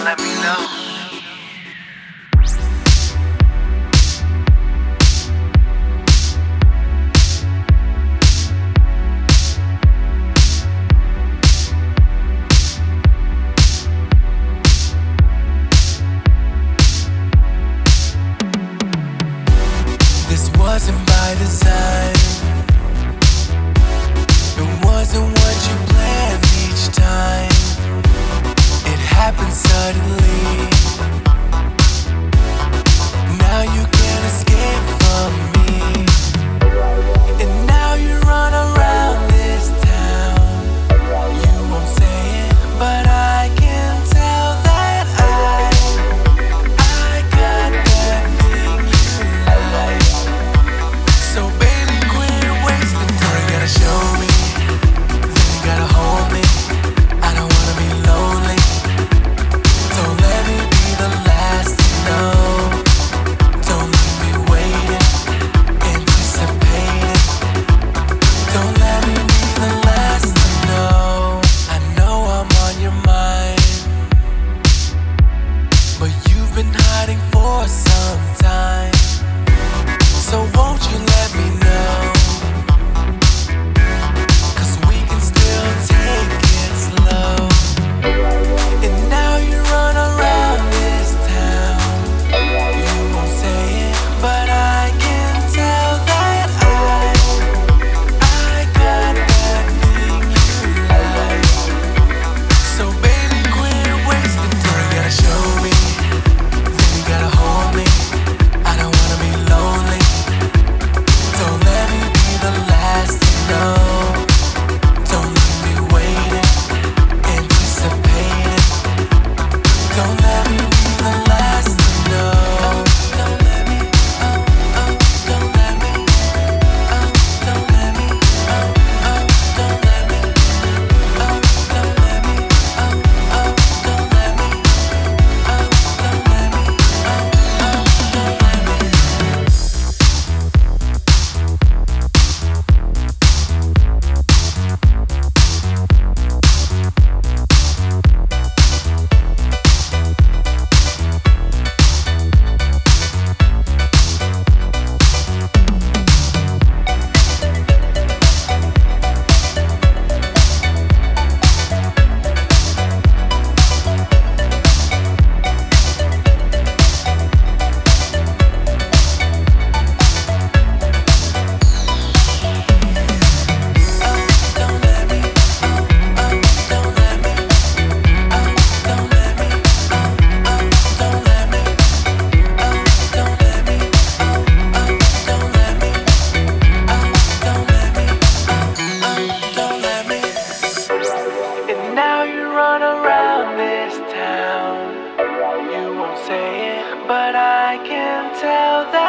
let me know. This wasn't by design. It wasn't what you planned each time. It happened suddenly. Now you can't escape from me. And now you run around this town. You won't say it, but I can tell that I got that thing you like. So baby, quit wasting time. You gotta show me, then you gotta hold me. I don't wanna be lonely. Don't let me be the last to know. Don't leave me waiting, anticipating. Don't let me be the last to know. I know I'm on your mind, but you've been hiding for some time. So won't you let me know? 'Cause we can still take it slow. And now you run around this town. You won't say it, but I can tell that I got that thing you like. So baby, quit wasting time. You gotta show me, then you gotta hold me. I don't wanna be lonely. Don't let me be the last to know. Don't leave me waiting, anticipating. Don't let me be the last to know. Don't let me, don't let me, don't let me, don't let me, don't let me, don't let me, don't let me. And now you run around this town. You won't say it, but I can tell that